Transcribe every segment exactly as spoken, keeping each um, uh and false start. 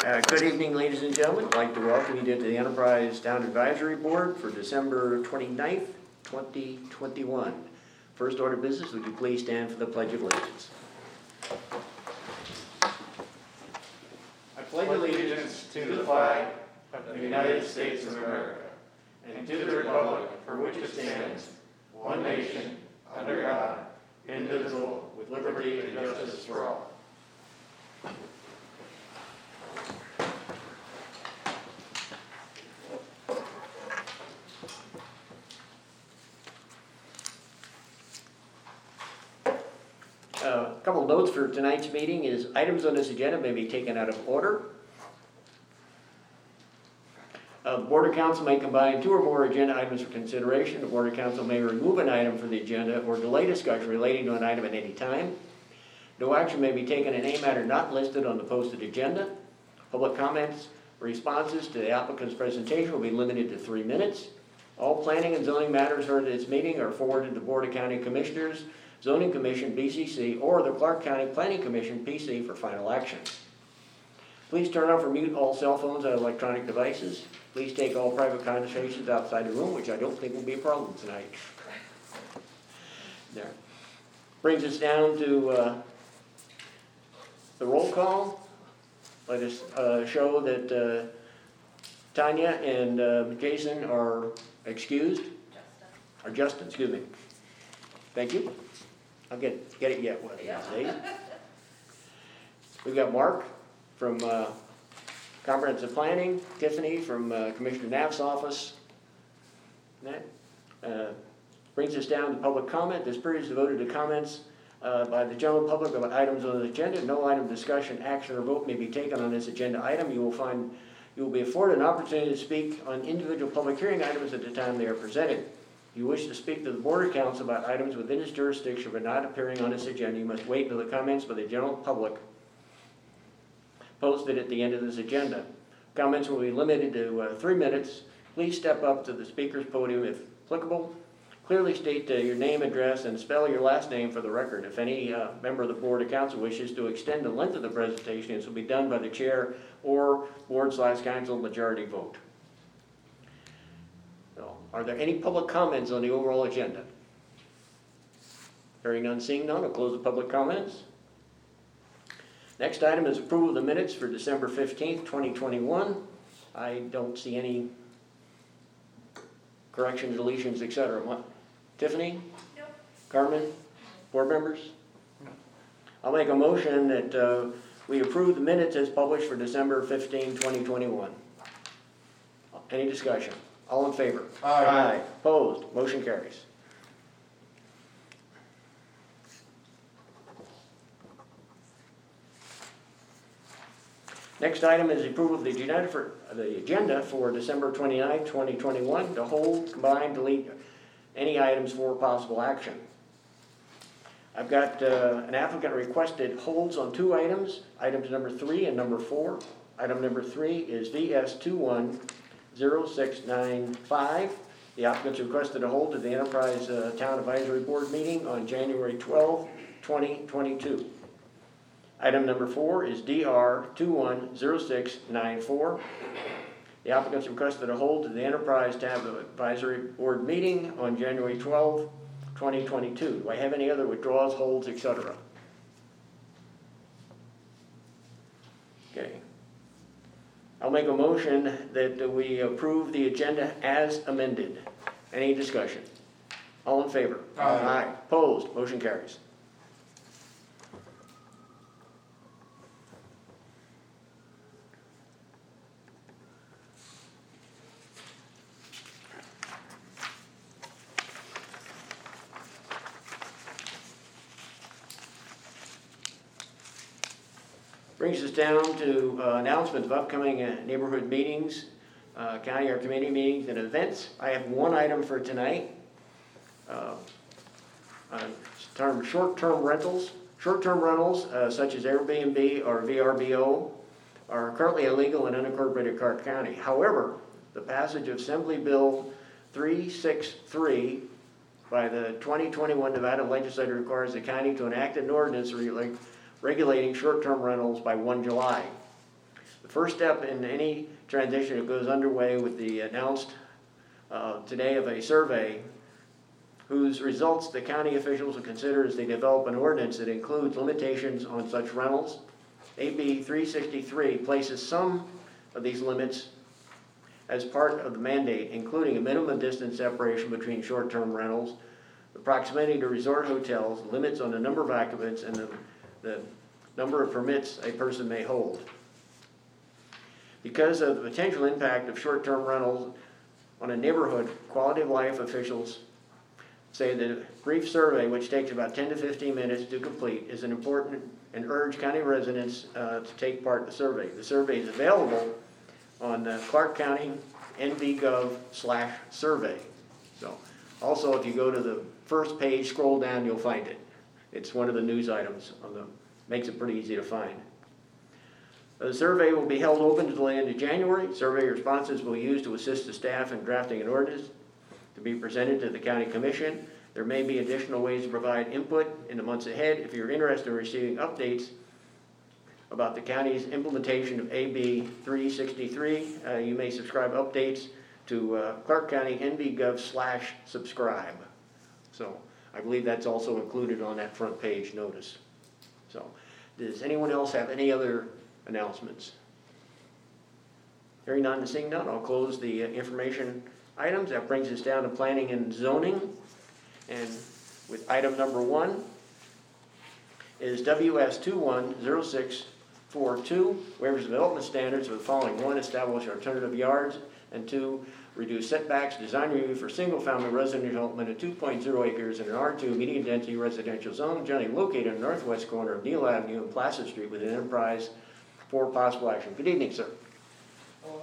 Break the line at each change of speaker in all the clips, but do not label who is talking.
Uh, Good evening, ladies and gentlemen. I'd like to welcome you to the Enterprise Town Advisory Board for December twenty-ninth, twenty twenty-one. First order of business, would you please stand for the Pledge of Allegiance? I pledge allegiance to the flag of the United States of America and to the republic for which it stands, one nation, under God, indivisible, with liberty and justice for all. Uh, a couple of notes for tonight's meeting is items on this agenda may be taken out of order. Uh, the Board of Council may combine two or more agenda items for consideration. The Board of Council may remove an item from the agenda or delay discussion relating to an item at any time. No action may be taken in any matter not listed on the posted agenda. Public comments or responses to the applicant's presentation will be limited to three minutes. All planning and zoning matters heard at this meeting are forwarded to the Board of County Commissioners, Zoning Commission, B C C, or the Clark County Planning Commission, P C, for final action. Please turn off or mute all cell phones and electronic devices. Please take all private conversations outside the room, which I don't think will be a problem tonight. There. Brings us down to uh, the roll call. Let us uh, show that uh, Tanya and uh, Jason are excused. Justin. Or Justin, excuse me. Thank you. I'll get get it yet one of these days. We've got Mark from uh, Comprehensive Planning, Tiffany from uh, Commissioner Knapp's office. That uh, brings us down to public comment. This period is devoted to comments uh, by the general public about items on the agenda. No item, discussion, action, or vote may be taken on this agenda item. You will find you will be afforded an opportunity to speak on individual public hearing items at the time they are presented. If you wish to speak to the Board of Council about items within its jurisdiction but not appearing on this agenda, you must wait until the comments by the general public posted at the end of this agenda. Comments will be limited to uh, three minutes. Please step up to the speaker's podium if applicable. Clearly state uh, your name, address, and spell your last name for the record. If any uh, member of the Board of Council wishes to extend the length of the presentation, this will be done by the chair or board slash council majority vote. So, are there any public comments on the overall agenda? Hearing none, seeing none, I'll close the public comments. Next item is approval of the minutes for December fifteenth, twenty twenty-one. I don't see any corrections, deletions, et cetera. What? Tiffany? Nope. Carmen? Board members? No. I'll make a motion that uh, we approve the minutes as published for December fifteenth, twenty twenty-one. Any discussion? All in favor?
Aye.
Aye. Opposed? Motion carries. Next item is approval of the agenda for, the agenda for December twenty-ninth, twenty twenty-one, to hold, combine, delete any items for possible action. I've got uh, an applicant requested holds on two items, items number three and number four. Item number three is V S two one zero six nine five. The applicant's requested a hold to the Enterprise uh, Town Advisory Board meeting on January twelfth, twenty twenty-two. Item number four is D R two one zero six nine four. The applicant's requested a hold to the Enterprise Town Advisory Board meeting on January twelfth, twenty twenty-two. Do I have any other withdrawals, holds, et cetera? Okay. I'll make a motion that we approve the agenda as amended. Any discussion? All in favor?
Aye.
Aye. Opposed? Motion carries. Brings us down to uh, announcements of upcoming uh, neighborhood meetings, uh, county or committee meetings and events. I have one item for tonight. Uh, uh, term short-term rentals. Short-term rentals uh, such as Airbnb or V R B O are currently illegal in unincorporated Clark County. However, the passage of Assembly Bill three sixty-three by the twenty twenty-one Nevada legislature requires the county to enact an ordinance regulating short-term rentals by first of July. The first step in any transition that goes underway with the announced uh, today of a survey whose results the county officials will consider as they develop an ordinance that includes limitations on such rentals. A B three sixty-three places some of these limits as part of the mandate, including a minimum distance separation between short-term rentals, the proximity to resort hotels, limits on the number of occupants, and the, the number of permits a person may hold. Because of the potential impact of short-term rentals on a neighborhood, quality of life officials say that a brief survey, which takes about ten to fifteen minutes to complete, is an important and urge county residents uh, to take part in the survey. The survey is available on uh, Clark County N V Gov slash survey. So also, if you go to the first page, scroll down, you'll find it. It's one of the news items on the, makes it pretty easy to find. The survey will be held open until the end of January. Survey responses will be used to assist the staff in drafting an ordinance to be presented to the county commission. There may be additional ways to provide input in the months ahead. If you're interested in receiving updates about the county's implementation of A B three sixty-three, uh, you may subscribe updates to uh, Clark County N V Gov slash subscribe. So I believe that's also included on that front page notice. So does anyone else have any other announcements? Hearing none and seeing none, I'll close the uh, information items. That brings us down to planning and zoning. And with item number one is W S two one zero six four two, waivers of development standards for the following: one, establish alternative yards, and two, reduce setbacks, design review for single-family residential development of two point zero acres in an R two medium density residential zone generally located in the northwest corner of Neal Avenue and Placid Street within Enterprise for possible action. Good evening, sir.
Hello.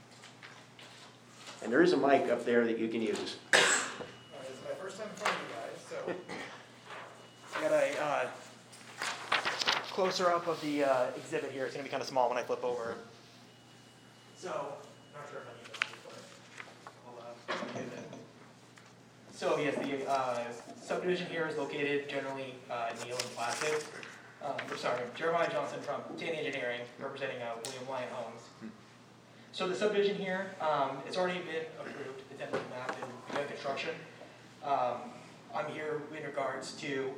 And there is a mic up there that you can use.
Alright, this is my first time in front of you guys, so I got a uh, closer up of the uh, exhibit here. It's going to be kind of small when I flip over. So, not sure if I need that, but I'll uh, get it. So yes, the uh, subdivision here is located generally uh, Neal and Placid. Um, we're sorry, Jeremiah Johnson from Taney Engineering, representing uh, William Lyon Homes. So the subdivision here, um, it's already been approved, it's been mapped and begun construction. Um, I'm here in regards to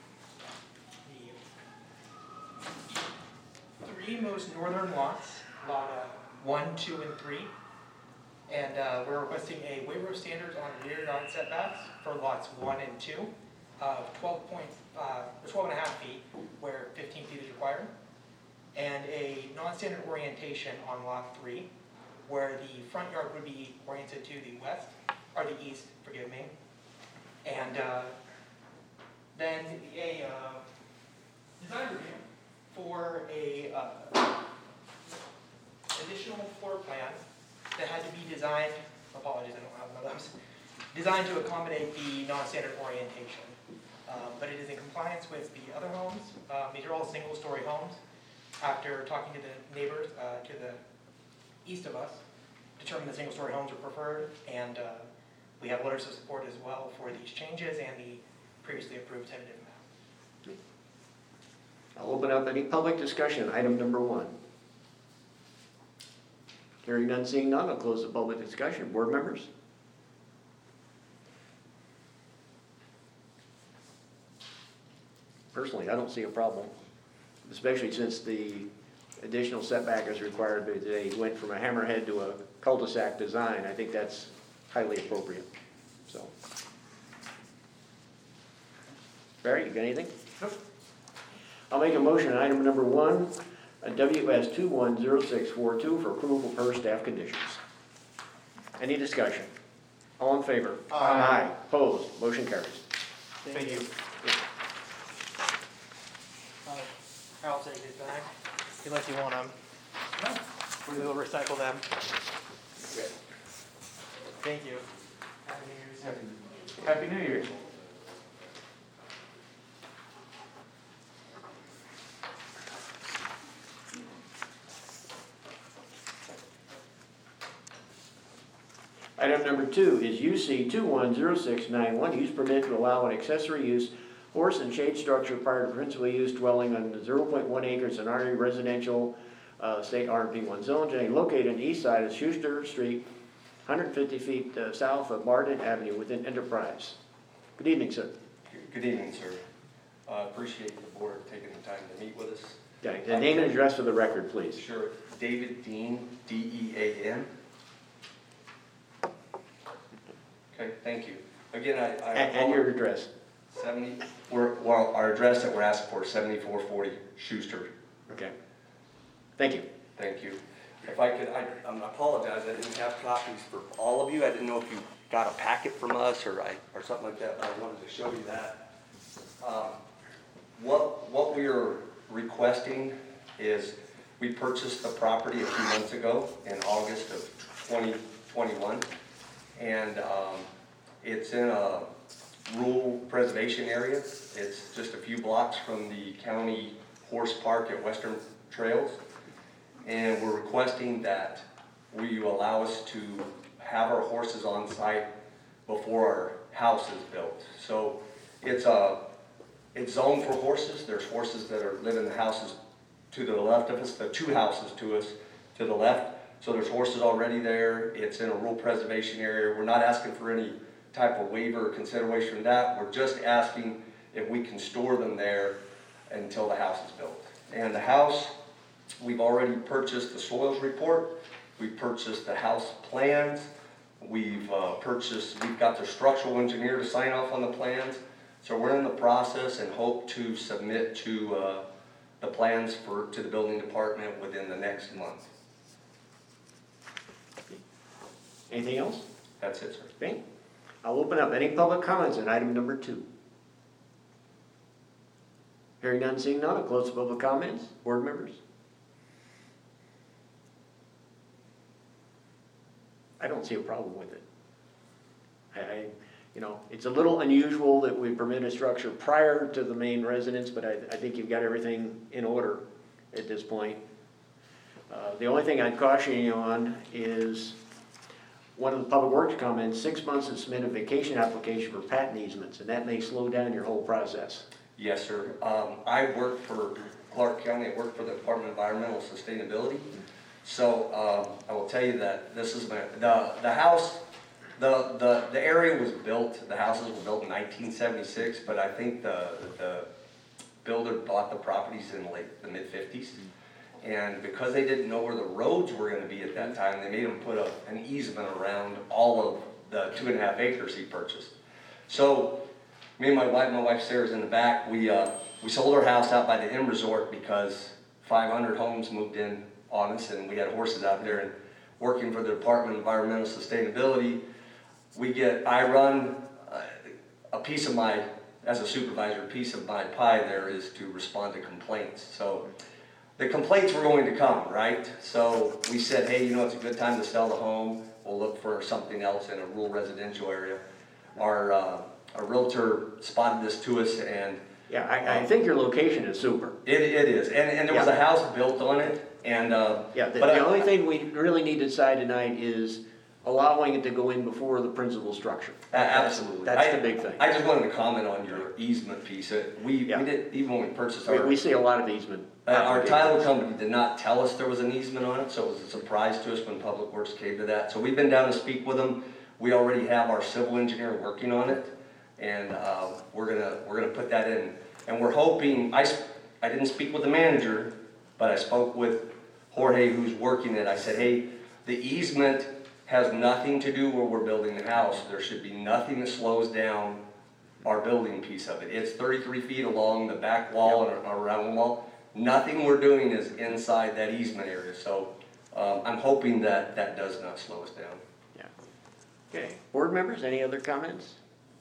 the three most northern lots, lot uh, one, two, and three. And uh, we're requesting a waiver of standards on rear yard setbacks for lots one and two of twelve point, uh, twelve and a half feet, where fifteen feet is required, and a non-standard orientation on lot three, where the front yard would be oriented to the west, or the east, forgive me. And uh, then a uh, design review for a uh, additional floor plan that had to be designed, apologies, I don't have one of those, designed to accommodate the non-standard orientation. Um, but it is in compliance with the other homes. Um, these are all single-story homes. After talking to the neighbors uh, to the east of us, determined that single-story homes are preferred, and uh, we have letters of support as well for these changes and the previously approved tentative map.
I'll open up any public discussion, item number one. Hearing none, seeing none, I'll close the public discussion. Board members? Personally, I don't see a problem, especially since the additional setback is required, but they went from a hammerhead to a cul-de-sac design. I think that's highly appropriate. So, Barry, you got anything?
Nope.
I'll make a motion on item number one, W S two one zero six four two for approval per staff conditions. Any discussion? All in favor?
Aye.
Aye. Opposed? Motion carries.
Thank you. Uh, I'll take it back, unless you want them. No. We'll recycle them. Thank you. Happy New Year's.
Happy New Year. Item number two is U C two one zero six nine one, use permit to allow an accessory use horse and shade structure prior to principal use dwelling on zero point one acres in R E residential uh, state R M P one zones, and located on the east side of Schuster Street, one hundred fifty feet uh, south of Martin Avenue within Enterprise. Good evening, sir.
Good evening, sir. Uh, appreciate the board taking the time to meet with us.
Yeah, the name and address for the record, please.
Sure. David Dean, D E A N. Okay, thank you. Again, I... I
And, and your address.
seventy, we're, well, our address that we're asking for is seventy-four forty Schuster.
Okay. Thank you.
Thank you. If I could, I, I apologize, I didn't have copies for all of you. I didn't know if you got a packet from us or I, or something like that, but I wanted to show you that. Um, what, what we are requesting is we purchased the property a few months ago in August of twenty twenty-one. And um, it's in a rural preservation area. It's just a few blocks from the county horse park at Western Trails. And we're requesting that you allow us to have our horses on site before our house is built. So it's a, it's zoned for horses. There's horses that are live in the houses to the left of us, the two houses to us to the left. So there's horses already there. It's in a rural preservation area. We're not asking for any type of waiver or consideration of that. We're just asking if we can store them there until the house is built. And the house, we've already purchased the soils report. We've purchased the house plans. We've uh, purchased, we've got the structural engineer to sign off on the plans. So we're in the process and hope to submit to uh, the plans for to the building department within the next month.
Anything else?
That's it, sir.
Okay. I'll open up any public comments on item number two. Hearing none, seeing none, I'll close the public comments. Board members? I don't see a problem with it. I, I, you know, it's a little unusual that we permit a structure prior to the main residence, but I, I think you've got everything in order at this point. Uh, the only thing I'd caution you on is one of the public works comments, six months to submit a vacation application for patent easements, and that may slow down your whole process.
Yes, sir. Um, I work for Clark County. I work for the Department of Environmental Sustainability. So um, I will tell you that this is my, the the house. The, the the area was built. The houses were built in nineteen seventy-six, but I think the the builder bought the properties in late the mid fifties. And because they didn't know where the roads were going to be at that time, they made him put a, an easement around all of the two and a half acres he purchased. So me and my wife, my wife Sarah's in the back, we uh, we sold our house out by the M Resort because five hundred homes moved in on us and we had horses out there. And working for the Department of Environmental Sustainability, we get, I run uh, a piece of my, as a supervisor, a piece of my pie there is to respond to complaints. So the complaints were going to come, right? So we said, hey, you know, it's a good time to sell the home. We'll look for something else in a rural residential area. Our, uh, our realtor spotted this to us, and
Yeah, I, I think your location is super.
it, it is. And, and there was
Yeah.
a house built on it. And uh,
Yeah, the,
but
the
I-
only thing we really need to decide tonight is allowing it to go in before the principal structure.
A- Absolutely.
That's
I-
the big thing.
I just wanted to comment on your easement piece. Uh, We,
Yeah.
we did, even when we purchased
We,
our,
we see a lot of easement.
uh, our
applications.
title company did not tell us there was an easement on it, so it was a surprise to us when Public Works came to that. So we've been down to speak with them. We already have our civil engineer working on it, and uh, we're gonna we're gonna put that in. And we're hoping, I, sp- I didn't speak with the manager, but I spoke with Jorge, who's working it. I said, hey, the easement has nothing to do where we're building the house. There should be nothing that slows down our building piece of it. It's thirty-three feet along the back wall and around the wall. Nothing we're doing is inside that easement area. So um, I'm hoping that that does not slow us down.
Yeah. Okay, board members, any other comments?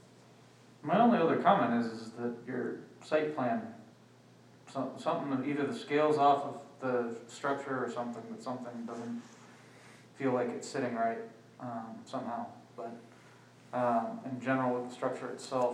My only other comment is, is that your site plan, some, something, that either the scale's off of the structure or something, that something doesn't feel like it's sitting right, um, somehow. But, um, in general with the structure itself,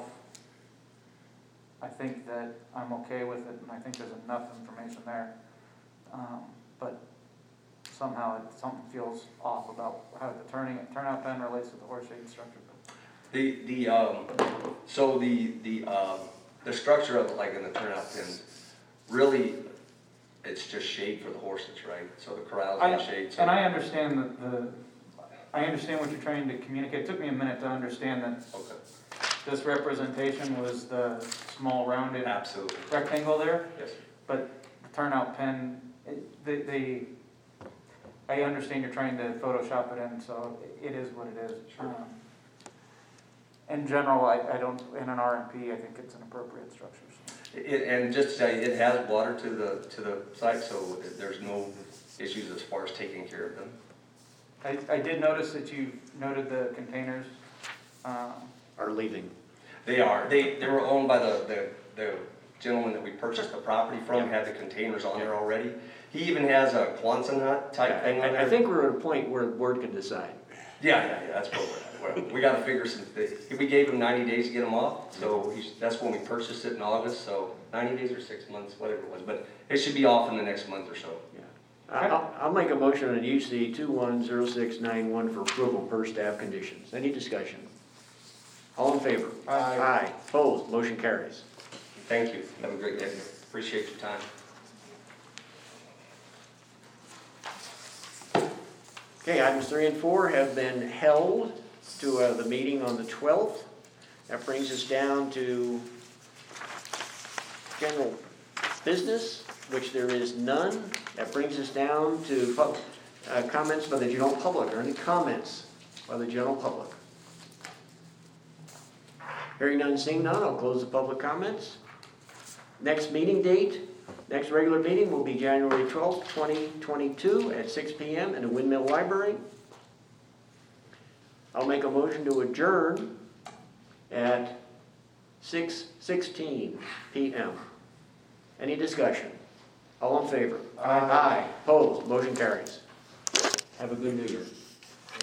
I think that I'm okay with it, and I think there's enough information there. Um, but somehow it, something feels off about how the turning, turnout pen relates to the horse shade structure.
The the um, so the the um, the structure of it, like in the turnout pins, really, it it's just shade for the horses, right? So the corral's
I-
in shade, so.
And I understand that the, I understand what you're trying to communicate. It took me a minute to understand that
Okay,
this representation was the small rounded
absolutely,
rectangle there,
yes.
but the turnout pen, it- they, they, I understand you're trying to Photoshop it in, so it is what it is.
Sure.
Um, In general, I, I don't, in an R M P, I think it's an appropriate structure. so.
It, and just to tell you, it has water to the, to the site, so there's no issues as far as taking care of them.
I, I did notice that you noted the containers. um,
Are leaving.
They are, they, they were owned by the, the, the gentleman that we purchased the property from, had the containers on there already. He even has a Quonset hut type thing on
I,
there.
I think we're at a point where the board can decide.
Yeah, yeah, yeah, that's where we're at. Well, we gotta figure some, thi- we gave him ninety days to get them off, so he's, that's when we purchased it in August, so ninety days or six months, whatever it was, but it should be off in the next month or so.
I- I'll, I'll make a motion on U C two one zero six nine one for approval per staff conditions. Any discussion? All in favor?
Aye.
Aye. Opposed? Motion carries.
Thank you, have a great day, appreciate your time.
Okay, items three and four have been held to uh, the meeting on the twelfth. That brings us down to general business, which there is none. That brings us down to pub- uh, comments by the general public. Are any comments by the general public? Hearing none, seeing none, I'll close the public comments. Next meeting date, next regular meeting will be January twelfth, twenty twenty-two at six P M in the Windmill Library. I'll make a motion to adjourn at six sixteen P M Any discussion? All in favor?
Aye.
Aye. Opposed? Motion carries. Have a good New Year.